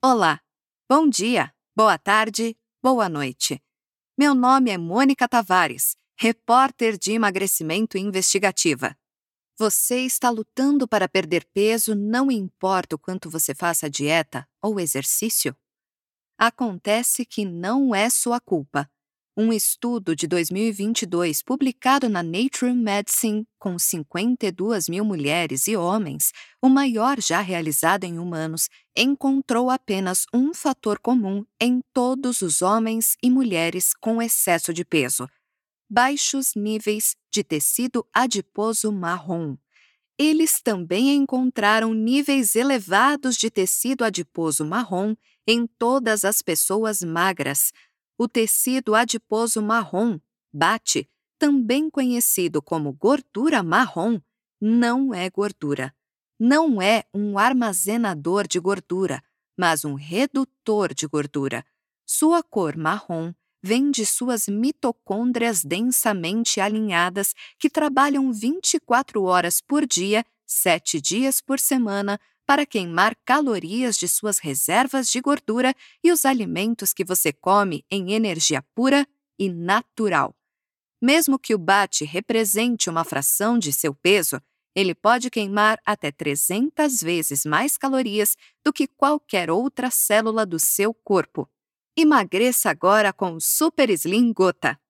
Olá, bom dia, boa tarde, boa noite. Meu nome é Mônica Tavares, repórter de emagrecimento investigativa. Você está lutando para perder peso, não importa o quanto você faça dieta ou exercício? Acontece que não é sua culpa. Um estudo de 2022 publicado na Nature Medicine com 52 mil mulheres e homens, o maior já realizado em humanos, encontrou apenas um fator comum em todos os homens e mulheres com excesso de peso: baixos níveis de tecido adiposo marrom. Eles também encontraram níveis elevados de tecido adiposo marrom em todas as pessoas magras. O tecido adiposo marrom, BAT, também conhecido como gordura marrom, não é gordura. Não é um armazenador de gordura, mas um redutor de gordura. Sua cor marrom vem de suas mitocôndrias densamente alinhadas que trabalham 24 horas por dia, 7 dias por semana, para queimar calorias de suas reservas de gordura e os alimentos que você come em energia pura e natural. Mesmo que o BAT represente uma fração de seu peso, ele pode queimar até 300 vezes mais calorias do que qualquer outra célula do seu corpo. Emagreça agora com o Super Slim Gota.